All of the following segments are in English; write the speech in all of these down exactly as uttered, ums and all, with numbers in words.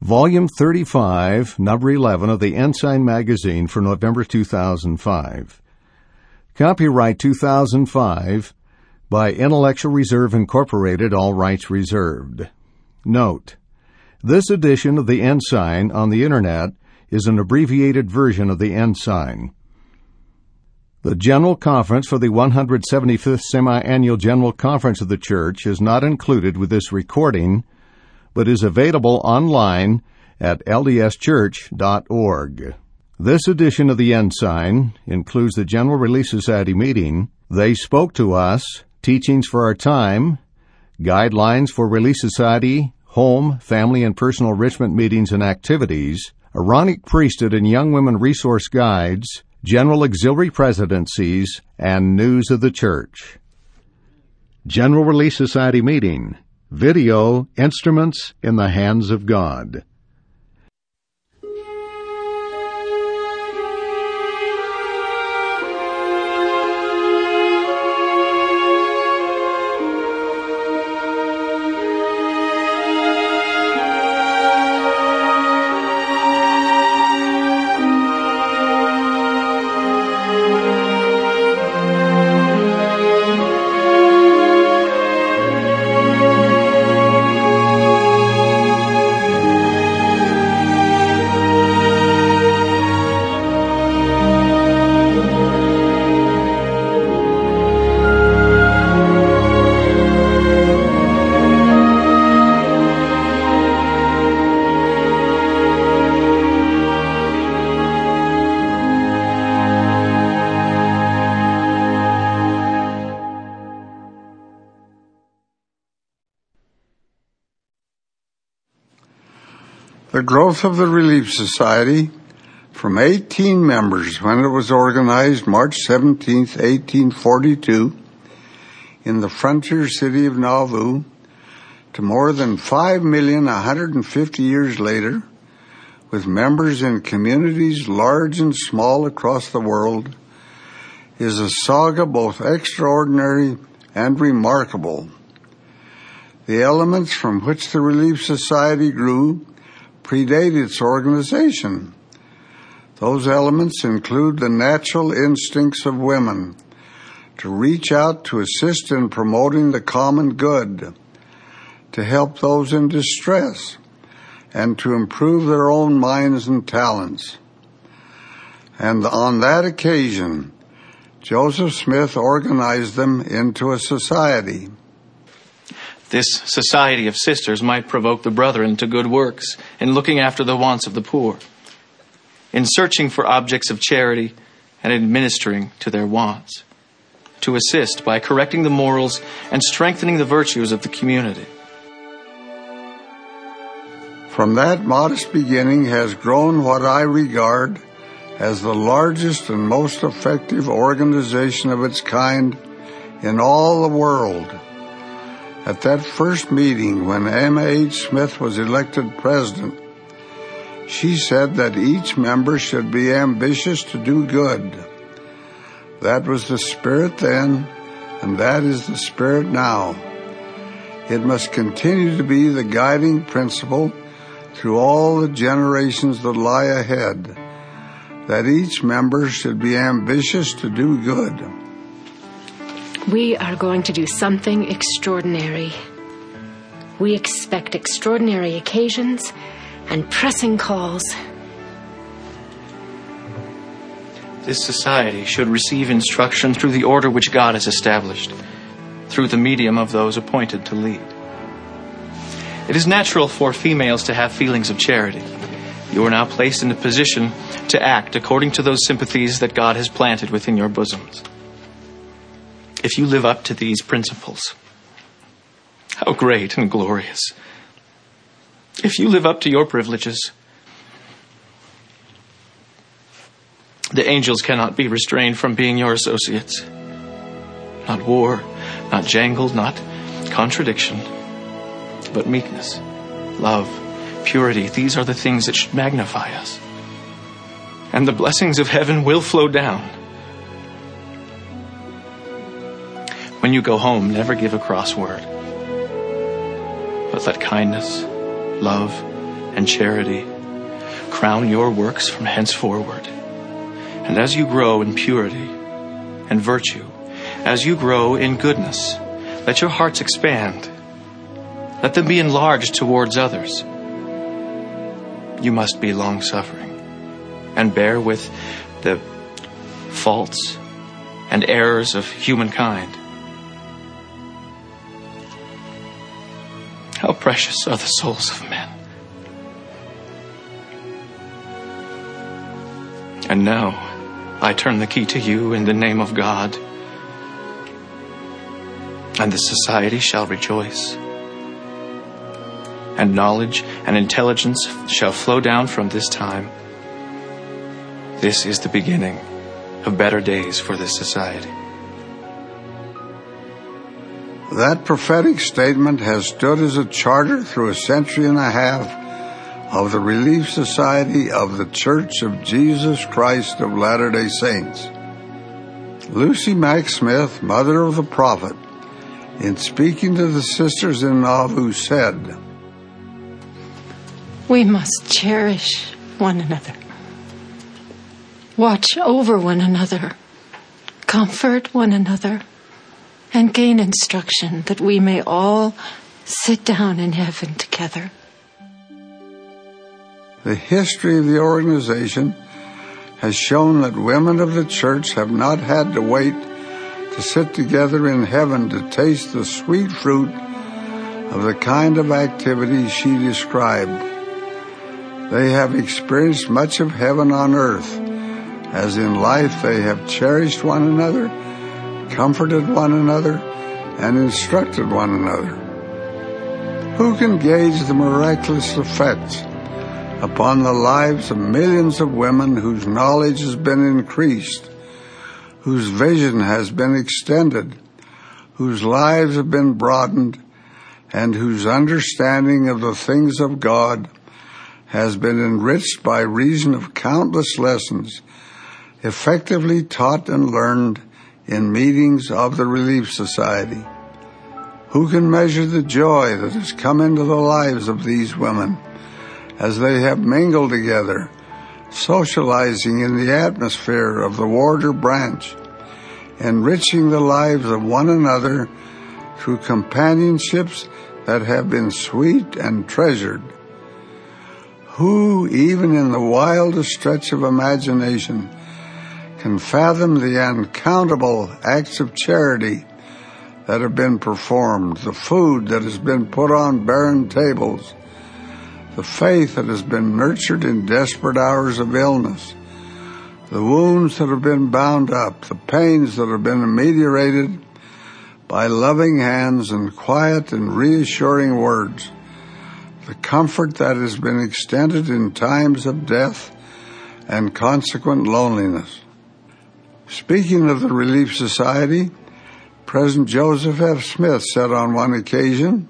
Volume thirty-five, Number eleven of the Ensign Magazine for November two thousand five. Copyright two thousand five by Intellectual Reserve Incorporated, all rights reserved. Note: this edition of the Ensign on the Internet is an abbreviated version of the Ensign. The General Conference for the one hundred seventy-fifth Semi-Annual General Conference of the Church is not included with this recording, but is available online at L D S church dot org. This edition of the Ensign includes the General Relief Society meeting, They Spoke to Us, Teachings for Our Time, Guidelines for Relief Society, Home, Family, and Personal Enrichment Meetings and Activities, Aaronic Priesthood and Young Women Resource Guides, General Auxiliary Presidencies, and News of the Church. General Relief Society meeting. Video, Instruments in the Hands of God. The growth of the Relief Society from eighteen members when it was organized March seventeenth, eighteen forty-two, in the frontier city of Nauvoo, to more than five million one hundred fifty years later, with members in communities large and small across the world, is a saga both extraordinary and remarkable. The elements from which the Relief Society grew predate its organization. Those elements include the natural instincts of women to reach out to assist in promoting the common good, to help those in distress, and to improve their own minds and talents. And on that occasion, Joseph Smith organized them into a society. This society of sisters might provoke the brethren to good works in looking after the wants of the poor, in searching for objects of charity and administering to their wants, to assist by correcting the morals and strengthening the virtues of the community. From that modest beginning has grown what I regard as the largest and most effective organization of its kind in all the world. At that first meeting, when Emma H. Smith was elected president, she said that each member should be ambitious to do good. That was the spirit then, and that is the spirit now. It must continue to be the guiding principle through all the generations that lie ahead, that each member should be ambitious to do good. We are going to do something extraordinary. We expect extraordinary occasions and pressing calls. This society should receive instruction through the order which God has established, through the medium of those appointed to lead. It is natural for females to have feelings of charity. You are now placed in a position to act according to those sympathies that God has planted within your bosoms. If you live up to these principles, how great and glorious. If you live up to your privileges, the angels cannot be restrained from being your associates. Not war, not jangle, not contradiction, but meekness, love, purity. These are the things that should magnify us. And the blessings of heaven will flow down. When you go home, never give a cross word, but let kindness, love, and charity. Crown your works from henceforward. And as you grow in purity and virtue, as you grow in goodness, let your hearts expand. Let them be enlarged towards others. You must be long-suffering and bear with the faults and errors of humankind. How precious are the souls of men. And now I turn the key to you in the name of God, and the society shall rejoice, and knowledge and intelligence shall flow down from this time. This is the beginning of better days for this society. That prophetic statement has stood as a charter through a century and a half of the Relief Society of the Church of Jesus Christ of Latter-day Saints. Lucy Mack Smith, mother of the prophet, in speaking to the sisters in Nauvoo, said, "We must cherish one another, watch over one another, comfort one another, and gain instruction that we may all sit down in heaven together." The history of the organization has shown that women of the church have not had to wait to sit together in heaven to taste the sweet fruit of the kind of activity she described. They have experienced much of heaven on earth, as in life they have cherished one another, comforted one another, and instructed one another. Who can gauge the miraculous effects upon the lives of millions of women whose knowledge has been increased, whose vision has been extended, whose lives have been broadened, and whose understanding of the things of God has been enriched by reason of countless lessons effectively taught and learned in meetings of the Relief Society? Who can measure the joy that has come into the lives of these women as they have mingled together, socializing in the atmosphere of the Warder Branch, enriching the lives of one another through companionships that have been sweet and treasured? Who, even in the wildest stretch of imagination, can fathom the uncountable acts of charity that have been performed, the food that has been put on barren tables, the faith that has been nurtured in desperate hours of illness, the wounds that have been bound up, the pains that have been ameliorated by loving hands and quiet and reassuring words, the comfort that has been extended in times of death and consequent loneliness? Speaking of the Relief Society, President Joseph F. Smith said on one occasion,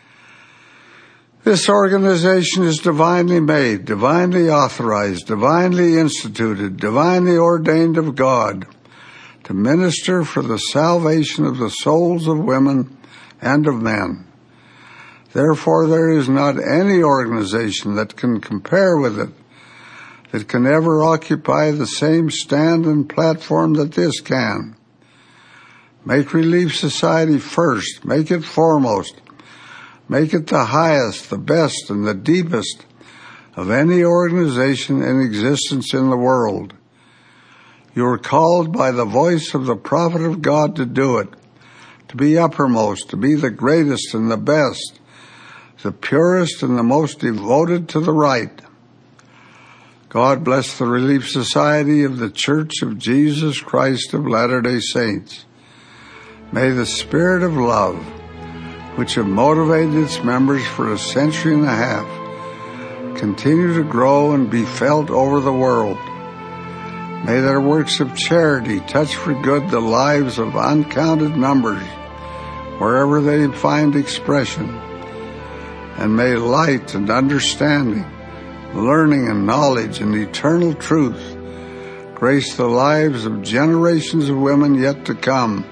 "This organization is divinely made, divinely authorized, divinely instituted, divinely ordained of God to minister for the salvation of the souls of women and of men. Therefore, there is not any organization that can compare with it, that can ever occupy the same stand and platform that this can. Make Relief Society first, make it foremost, make it the highest, the best, and the deepest of any organization in existence in the world. You are called by the voice of the prophet of God to do it, to be uppermost, to be the greatest and the best, the purest and the most devoted to the right. God bless the Relief Society of the Church of Jesus Christ of Latter-day Saints. May the spirit of love, which have motivated its members for a century and a half, continue to grow and be felt over the world. May their works of charity touch for good the lives of uncounted numbers wherever they find expression. And may light and understanding, learning and knowledge and eternal truth grace the lives of generations of women yet to come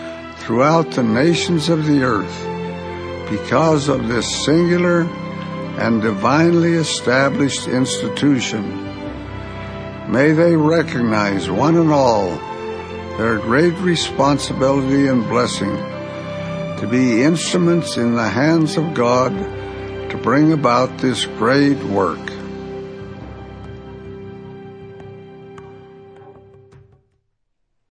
throughout the nations of the earth, because of this singular, and divinely established institution. May they recognize one and all their great responsibility and blessing to be instruments in the hands of God to bring about this great work.